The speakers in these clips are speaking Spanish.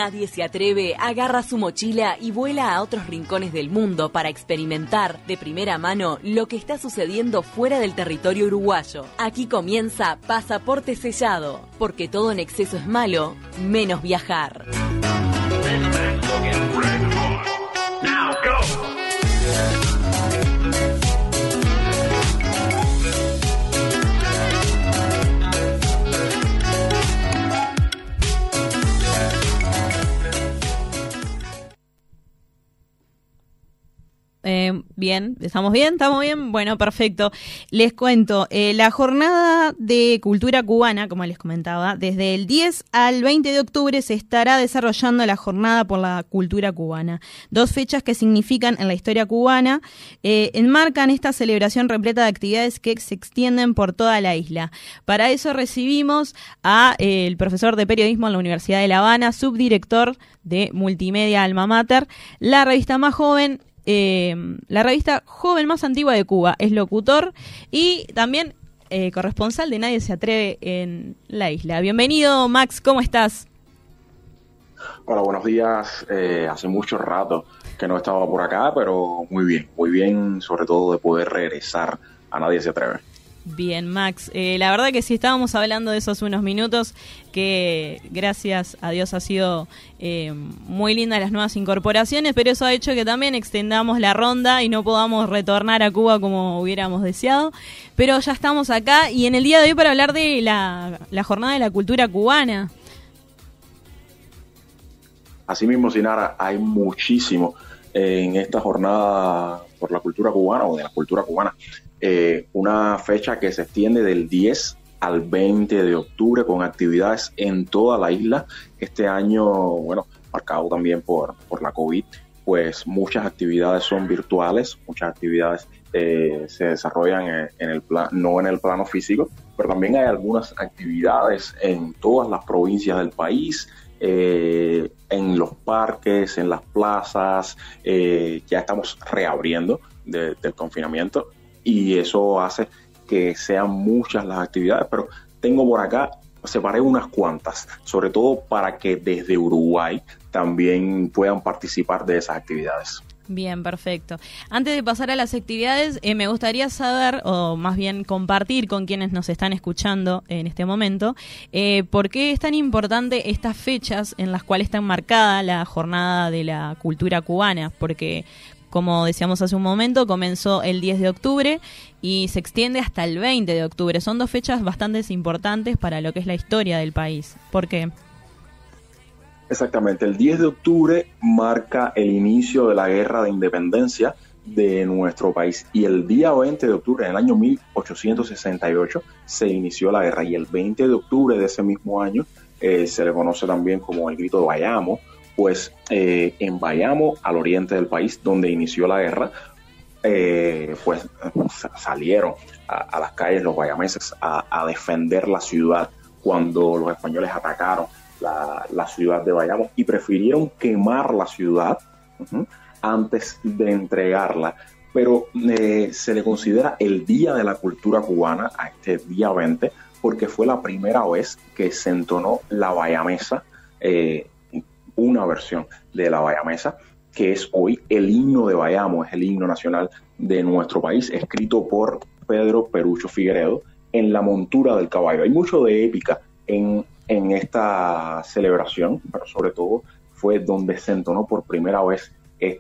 Nadie se atreve, agarra su mochila y vuela a otros rincones del mundo para experimentar de primera mano lo que está sucediendo fuera del territorio uruguayo. Aquí comienza Pasaporte Sellado, porque todo en exceso es malo, menos viajar. Now go. Bien, ¿estamos bien? ¿Estamos bien? Bueno, perfecto. Les cuento, la jornada de cultura cubana, como les comentaba, desde el 10 al 20 de octubre se estará desarrollando la jornada por la cultura cubana. 2 fechas que significan en la historia cubana, enmarcan esta celebración repleta de actividades que se extienden por toda la isla. Para eso recibimos a el profesor de periodismo en la Universidad de La Habana, subdirector de Multimedia Alma Mater, la revista más joven, la revista joven más antigua de Cuba, es locutor y también corresponsal de Nadie se atreve en la isla. Bienvenido, Max, ¿cómo estás? Hola, buenos días. Hace mucho rato que no estaba por acá, pero muy bien, sobre todo de poder regresar a Nadie se atreve. Bien, Max. La verdad que sí, estábamos hablando de esos unos minutos que gracias a Dios ha sido muy linda las nuevas incorporaciones, pero eso ha hecho que también extendamos la ronda y no podamos retornar a Cuba como hubiéramos deseado. Pero ya estamos acá y en el día de hoy para hablar de la jornada de la cultura cubana. Así mismo, Sinara, hay muchísimo en esta jornada por la cultura cubana o de la cultura cubana. Una fecha que se extiende del 10 al 20 de octubre con actividades en toda la isla. Este año, bueno, marcado también por la COVID, pues muchas actividades son virtuales, muchas actividades se desarrollan no en el plano físico, pero también hay algunas actividades en todas las provincias del país, en los parques, en las plazas. Ya estamos reabriendo del confinamiento. Y eso hace que sean muchas las actividades, pero tengo por acá, separé unas cuantas, sobre todo para que desde Uruguay también puedan participar de esas actividades. Bien, perfecto. Antes de pasar a las actividades, me gustaría saber, o más bien compartir con quienes nos están escuchando en este momento, por qué es tan importante estas fechas en las cuales está enmarcada la jornada de la cultura cubana, porque como decíamos hace un momento, comenzó el 10 de octubre y se extiende hasta el 20 de octubre. Son 2 fechas bastante importantes para lo que es la historia del país. ¿Por qué? Exactamente. El 10 de octubre marca el inicio de la Guerra de Independencia de nuestro país. Y el día 20 de octubre, en el año 1868, se inició la guerra. Y el 20 de octubre de ese mismo año se le conoce también como el Grito de Bayamo. Pues en Bayamo, al oriente del país, donde inició la guerra, pues salieron a las calles los bayameses a defender la ciudad cuando los españoles atacaron la ciudad de Bayamo y prefirieron quemar la ciudad antes de entregarla. Pero se le considera el Día de la Cultura Cubana a este día 20 porque fue la primera vez que se entonó la bayamesa, una versión de la bayamesa, que es hoy el himno de Bayamo, es el himno nacional de nuestro país, escrito por Pedro Perucho Figueredo en la montura del caballo. Hay mucho de épica en esta celebración, pero sobre todo fue donde se entonó por primera vez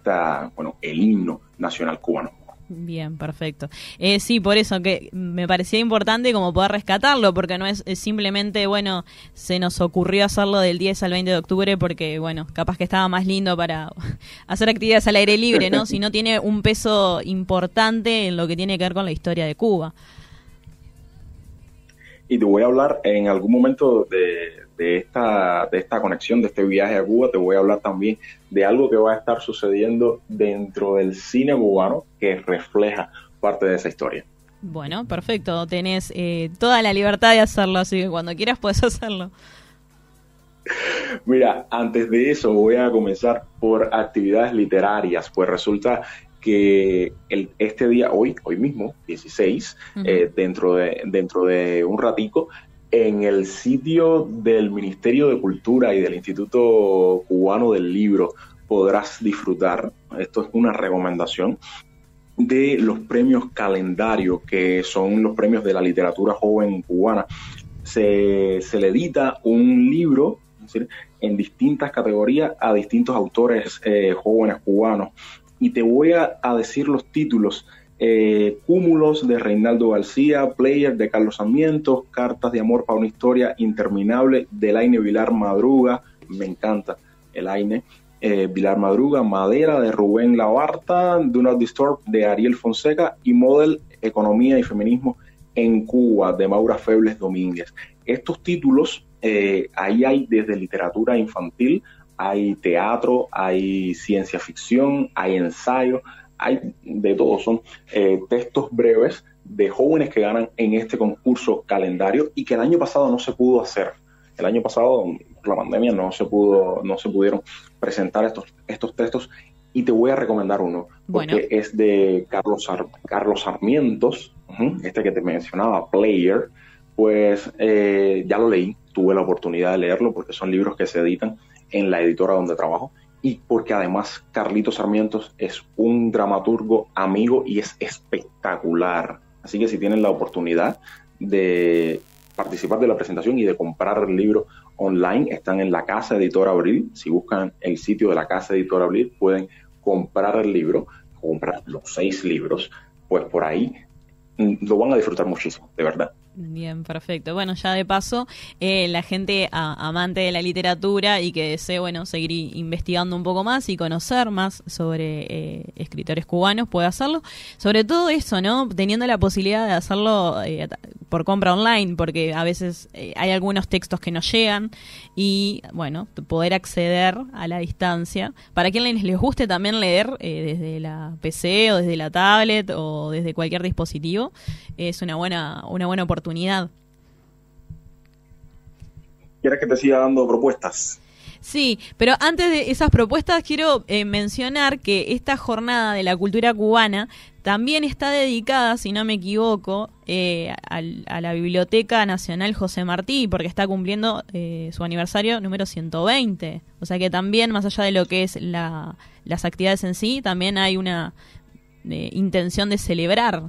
el himno nacional cubano. Bien, perfecto. Sí, por eso que me parecía importante como poder rescatarlo, porque no es simplemente, bueno, se nos ocurrió hacerlo del 10 al 20 de octubre porque, bueno, capaz que estaba más lindo para hacer actividades al aire libre, ¿no? Sino tiene un peso importante en lo que tiene que ver con la historia de Cuba. Y te voy a hablar en algún momento de esta conexión, de este viaje a Cuba. Te voy a hablar también de algo que va a estar sucediendo dentro del cine cubano que refleja parte de esa historia. Bueno, perfecto. Tenés toda la libertad de hacerlo, así que cuando quieras puedes hacerlo. Mira, antes de eso voy a comenzar por actividades literarias. Pues resulta que este día, hoy mismo, 16, dentro de un ratico, En el sitio del Ministerio de Cultura y del Instituto Cubano del Libro podrás disfrutar, esto es una recomendación, de los premios Calendario, que son los premios de la literatura joven cubana. Se le edita un libro, es decir, en distintas categorías a distintos autores jóvenes cubanos. Y te voy a decir los títulos. Cúmulos de Reinaldo García, Player de Carlos Sarmiento, Cartas de amor para una historia interminable de Elaine Vilar Madruga, me encanta Elaine Vilar Madruga, Madera de Rubén Labarta, Do Not Disturb de Ariel Fonseca y Model, Economía y Feminismo en Cuba de Maura Febles Domínguez. Estos títulos, ahí hay desde literatura infantil, hay teatro, hay ciencia ficción, hay ensayo, hay de todo, son textos breves de jóvenes que ganan en este concurso Calendario y que el año pasado no se pudo hacer. El año pasado, por la pandemia, no se pudieron presentar estos textos y te voy a recomendar uno, porque es de Carlos Sarmientos, este que te mencionaba, Player, pues ya lo leí, tuve la oportunidad de leerlo porque son libros que se editan en la editora donde trabajo. Y porque además Carlito Sarmientos es un dramaturgo amigo y es espectacular. Así que si tienen la oportunidad de participar de la presentación y de comprar el libro online, están en la Casa Editora Abril. Si buscan el sitio de la Casa Editora Abril, pueden comprar el libro, comprar los 6 libros, pues por ahí lo van a disfrutar muchísimo, de verdad. Bien, perfecto. Bueno, ya de paso, la gente amante de la literatura y que desee, seguir investigando un poco más y conocer más sobre escritores cubanos puede hacerlo. Sobre todo eso, ¿no? Teniendo la posibilidad de hacerlo por compra online, porque a veces hay algunos textos que no llegan y, poder acceder a la distancia. Para quienes les guste también leer desde la PC o desde la tablet o desde cualquier dispositivo, es una buena oportunidad. ¿Quieres que te siga dando propuestas? Sí, pero antes de esas propuestas quiero mencionar que esta jornada de la cultura cubana también está dedicada, si no me equivoco, a la Biblioteca Nacional José Martí, porque está cumpliendo su aniversario número 120. O sea que también, más allá de lo que es las actividades en sí, también hay una intención de celebrar.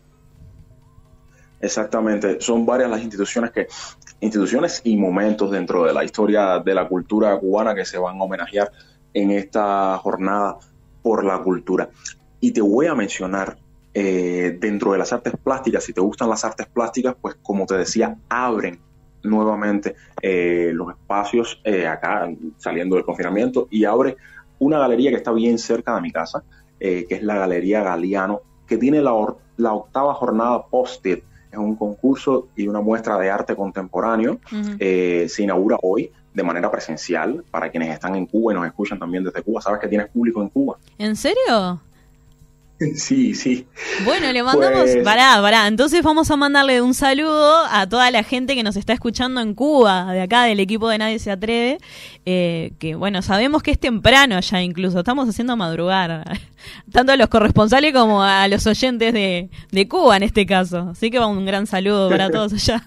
Exactamente, son varias las instituciones y momentos dentro de la historia de la cultura cubana que se van a homenajear en esta jornada por la cultura. Y te voy a mencionar, dentro de las artes plásticas, si te gustan las artes plásticas, pues como te decía, abren nuevamente los espacios acá, saliendo del confinamiento, y abre una galería que está bien cerca de mi casa, que es la Galería Galiano, que tiene la 8ª jornada Post-it. Es un concurso y una muestra de arte contemporáneo. Se inaugura hoy de manera presencial para quienes están en Cuba y nos escuchan también desde Cuba. ¿Sabes que tienes público en Cuba? ¿En serio? Sí. Bueno, le mandamos... Pues... Pará. Entonces vamos a mandarle un saludo a toda la gente que nos está escuchando en Cuba, de acá, del equipo de Nadie se Atreve, que sabemos que es temprano allá incluso, estamos haciendo madrugar, tanto a los corresponsales como a los oyentes de Cuba en este caso. Así que un gran saludo para todos allá.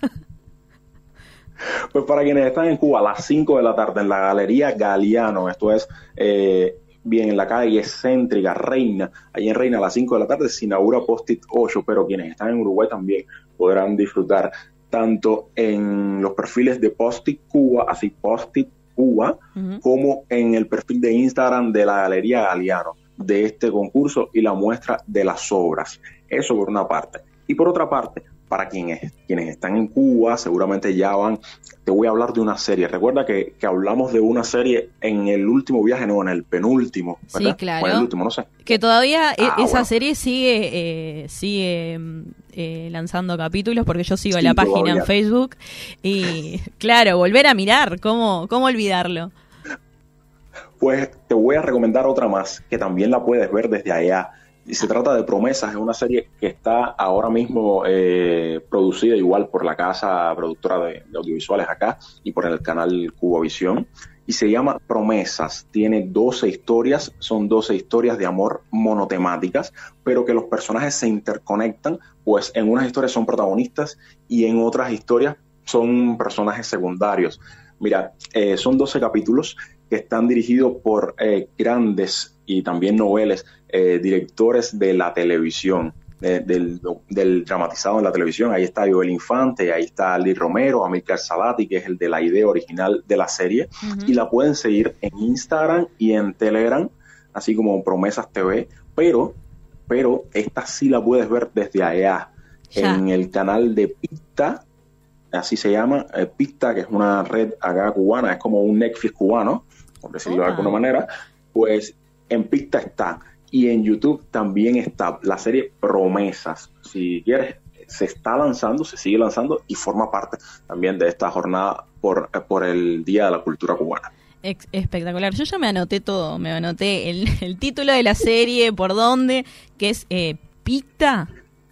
Pues para quienes están en Cuba, a las 5 de la tarde en la Galería Galiano, esto es... bien en la calle céntrica Reina, ahí en Reina a las 5 de la tarde se inaugura Post-it 8, pero quienes están en Uruguay también podrán disfrutar tanto en los perfiles de Post-it Cuba, así Post-it Cuba, como en el perfil de Instagram de la Galería Galiano, de este concurso y la muestra de las obras. Eso por una parte. Y por otra parte, para quienes están en Cuba, seguramente ya te voy a hablar de una serie. Recuerda que hablamos de una serie en el último viaje, no, en el penúltimo, ¿verdad? Sí, claro. O en el último, no sé. Que todavía esa serie sigue lanzando capítulos, porque yo sigo la página todavía en Facebook. Y claro, volver a mirar, ¿cómo olvidarlo? Pues te voy a recomendar otra más, que también la puedes ver desde allá. Y se trata de Promesas, es una serie que está ahora mismo producida igual por la casa productora de audiovisuales acá y por el canal Cubavisión, y se llama Promesas. Tiene 12 historias, son 12 historias de amor monotemáticas, pero que los personajes se interconectan, pues en unas historias son protagonistas y en otras historias son personajes secundarios. Mira, son 12 capítulos que están dirigidos por grandes y también noveles directores de la televisión, del dramatizado en la televisión. Ahí está Joel Infante, ahí está Lee Romero, Amílcar Salati, que es el de la idea original de la serie, y la pueden seguir en Instagram y en Telegram, así como Promesas TV, pero esta sí la puedes ver desde allá, en el canal de Picta, así se llama, Picta, que es una red acá cubana, es como un Netflix cubano, por decirlo de alguna manera. Pues en Picta está, y en YouTube también está la serie Promesas. Si quieres, se está lanzando, se sigue lanzando y forma parte también de esta jornada por el Día de la Cultura Cubana. Espectacular. Yo ya me anoté todo, me anoté el título de la serie, por dónde, que es Picta.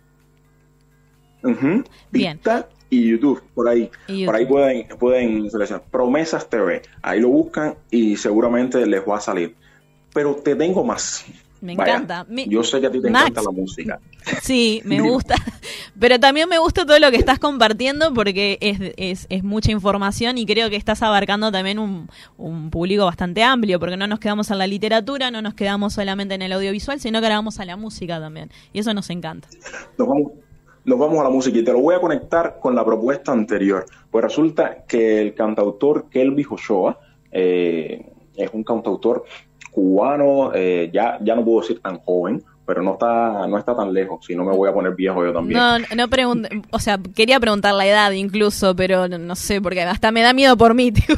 Picta y YouTube, por ahí pueden seleccionar Promesas TV, ahí lo buscan y seguramente les va a salir. Pero te tengo más. Me encanta. Yo sé que a ti te encanta la música. Sí, me gusta. Pero también me gusta todo lo que estás compartiendo porque es mucha información y creo que estás abarcando también un público bastante amplio, porque no nos quedamos en la literatura, no nos quedamos solamente en el audiovisual, sino que ahora vamos a la música también. Y eso nos encanta. Nos vamos a la música y te lo voy a conectar con la propuesta anterior. Pues resulta que el cantautor Kelvis Ochoa es un cantautor cubano, ya no puedo decir tan joven, pero no está tan lejos, si no me voy a poner viejo yo también. No pregunto, o sea, quería preguntar la edad incluso, pero no sé, porque hasta me da miedo por mí, tío.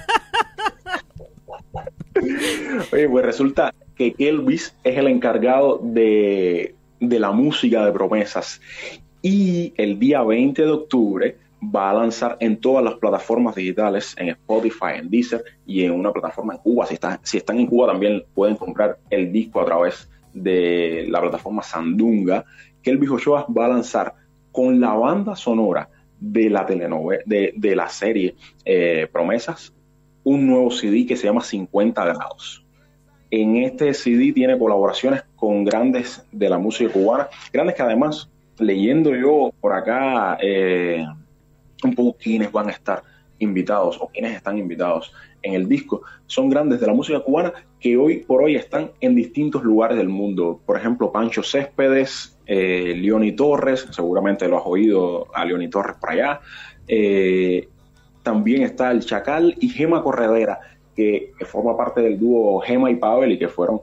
Oye, pues resulta que Kelvis es el encargado de la música de Promesas, y el día 20 de octubre va a lanzar en todas las plataformas digitales, en Spotify, en Deezer y en una plataforma en Cuba. Si están en Cuba también pueden comprar el disco a través de la plataforma Sandunga. Kelvis Ochoa va a lanzar con la banda sonora de la telenovela, de la serie Promesas, un nuevo CD que se llama 50 grados. En este CD tiene colaboraciones con grandes de la música cubana, grandes que además, leyendo yo por acá un poco quiénes van a estar invitados o quiénes están invitados en el disco, son grandes de la música cubana que hoy por hoy están en distintos lugares del mundo. Por ejemplo, Pancho Céspedes, Leoni Torres, seguramente lo has oído a Leoni Torres por allá. También está el Chacal y Gema Corredera, que forma parte del dúo Gema y Pavel y que fueron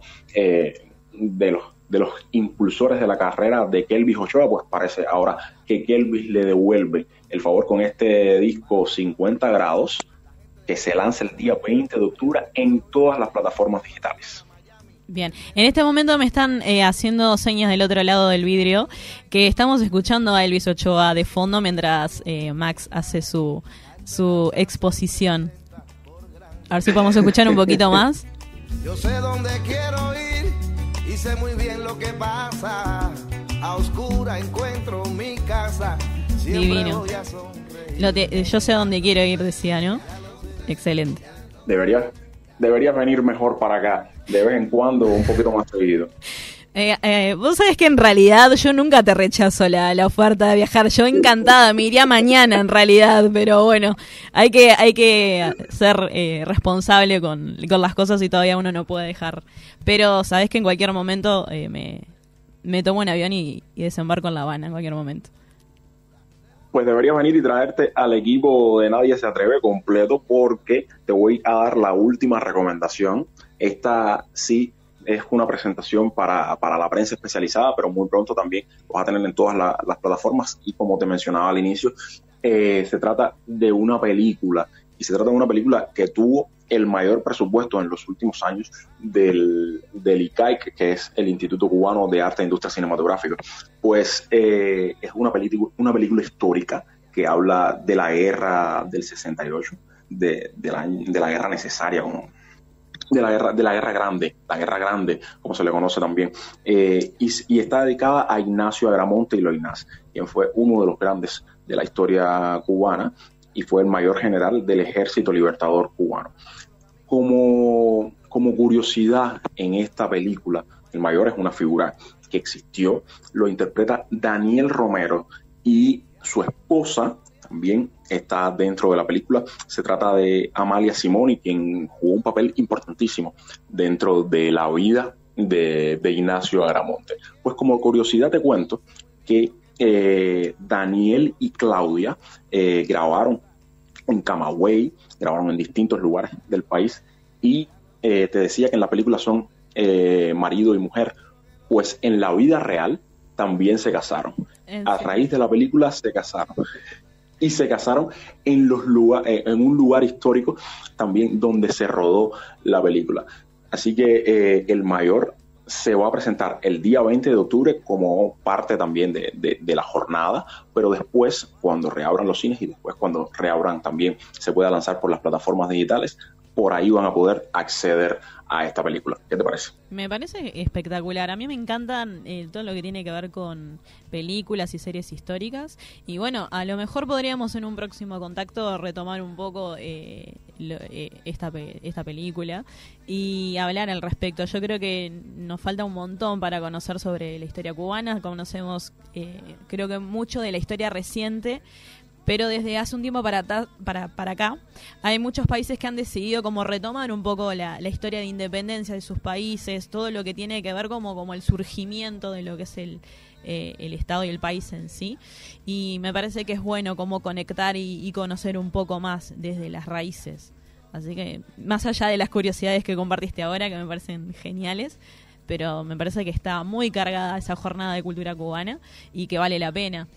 de los impulsores de la carrera de Kelvis Ochoa. Pues parece ahora que Kelvis le devuelve el favor con este disco 50 grados, que se lanza el día 20 de octubre en todas las plataformas digitales. Bien, en este momento me están haciendo señas del otro lado del vidrio que estamos escuchando a Elvis Ochoa de fondo mientras Max hace su exposición. A ver si podemos escuchar un poquito más. Yo sé dónde quiero ir y sé muy bien lo que pasa. A oscura encuentro mi casa. Divino. Yo sé dónde quiero ir, decía, ¿no? Excelente. Deberías venir mejor para acá, de vez en cuando, un poquito más seguido. Vos sabés que en realidad yo nunca te rechazo la oferta de viajar. Yo encantada, me iría mañana en realidad, pero bueno, hay que ser responsable con las cosas y todavía uno no puede dejar. Pero sabés que en cualquier momento me tomo un avión y desembarco en La Habana en cualquier momento. Pues deberías venir y traerte al equipo de Nadie se Atreve completo, porque te voy a dar la última recomendación. Esta sí es una presentación para la prensa especializada, pero muy pronto también lo vas a tener en todas las plataformas. Y como te mencionaba al inicio, se trata de una película, y se trata de una película que tuvo el mayor presupuesto en los últimos años del ICAIC, que es el Instituto Cubano de Arte e Industria Cinematográfica. Pues es una película histórica que habla de la guerra del 68, de la guerra necesaria, de la guerra grande, como se le conoce también, y está dedicada a Ignacio Agramonte y Loynaz, quien fue uno de los grandes de la historia cubana y fue el mayor general del Ejército Libertador Cubano. Como curiosidad, en esta película, el mayor es una figura que existió, lo interpreta Daniel Romero, y su esposa también está dentro de la película. Se trata de Amalia Simoni, quien jugó un papel importantísimo dentro de la vida de Ignacio Agramonte. Pues como curiosidad te cuento que Daniel y Claudia grabaron en Camagüey, grabaron en distintos lugares del país, y te decía que en la película son marido y mujer. Pues en la vida real también se casaron. A raíz de la película se casaron. Y se casaron en un lugar histórico también donde se rodó la película. Así que el mayor se va a presentar el día 20 de octubre como parte también de la jornada, pero después, cuando reabran los cines y después cuando reabran también se pueda lanzar por las plataformas digitales, por ahí van a poder acceder a esta película. ¿Qué te parece? Me parece espectacular. A mí me encantan todo lo que tiene que ver con películas y series históricas. Y bueno, a lo mejor podríamos en un próximo contacto retomar un poco esta película y hablar al respecto. Yo creo que nos falta un montón para conocer sobre la historia cubana. Conocemos, creo que mucho de la historia reciente, pero desde hace un tiempo para acá hay muchos países que han decidido como retomar un poco la historia de independencia de sus países, todo lo que tiene que ver como el surgimiento de lo que es el Estado y el país en sí, y me parece que es bueno como conectar y conocer un poco más desde las raíces. Así que más allá de las curiosidades que compartiste ahora, que me parecen geniales, pero me parece que está muy cargada esa jornada de cultura cubana y que vale la pena.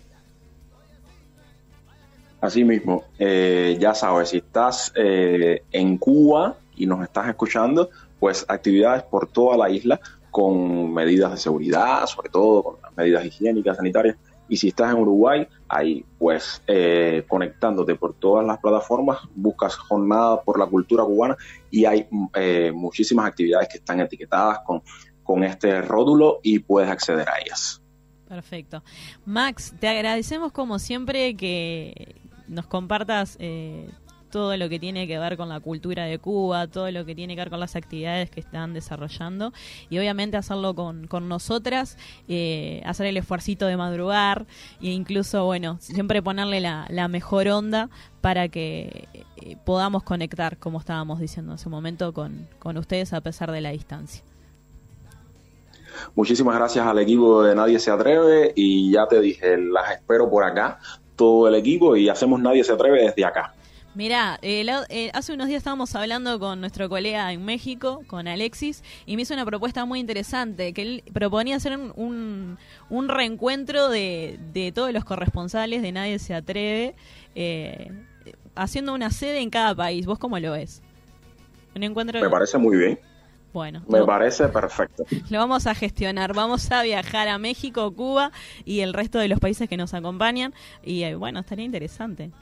Así mismo, ya sabes, si estás en Cuba y nos estás escuchando, pues actividades por toda la isla con medidas de seguridad, sobre todo con las medidas higiénicas, sanitarias. Y si estás en Uruguay, ahí pues conectándote por todas las plataformas, buscas Jornada por la Cultura Cubana y hay muchísimas actividades que están etiquetadas con este rótulo y puedes acceder a ellas. Perfecto. Max, te agradecemos como siempre que nos compartas todo lo que tiene que ver con la cultura de Cuba, todo lo que tiene que ver con las actividades que están desarrollando y obviamente hacerlo con nosotras, hacer el esfuercito de madrugar e incluso, bueno, siempre ponerle la mejor onda para que podamos conectar, como estábamos diciendo en ese momento, con ustedes a pesar de la distancia. Muchísimas gracias al equipo de Nadie se Atreve y ya te dije, las espero por acá, todo el equipo, y hacemos Nadie se Atreve desde acá. Mirá, hace unos días estábamos hablando con nuestro colega en México, con Alexis, y me hizo una propuesta muy interesante, que él proponía hacer un reencuentro de todos los corresponsales de Nadie se Atreve, haciendo una sede en cada país. ¿Vos cómo lo ves? Un encuentro. Me parece muy bien. Bueno, me parece perfecto. Lo vamos a gestionar, vamos a viajar a México, Cuba y el resto de los países que nos acompañan y bueno, estaría interesante.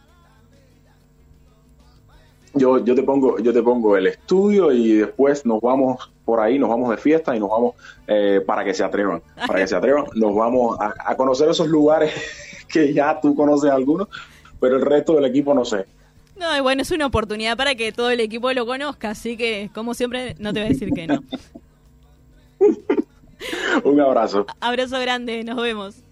Yo te pongo el estudio y después nos vamos por ahí, nos vamos de fiesta y nos vamos para que se atrevan, nos vamos a conocer esos lugares que ya tú conoces algunos, pero el resto del equipo no sé. No, y bueno, es una oportunidad para que todo el equipo lo conozca, así que, como siempre, no te voy a decir que no. Un abrazo. Abrazo grande, nos vemos.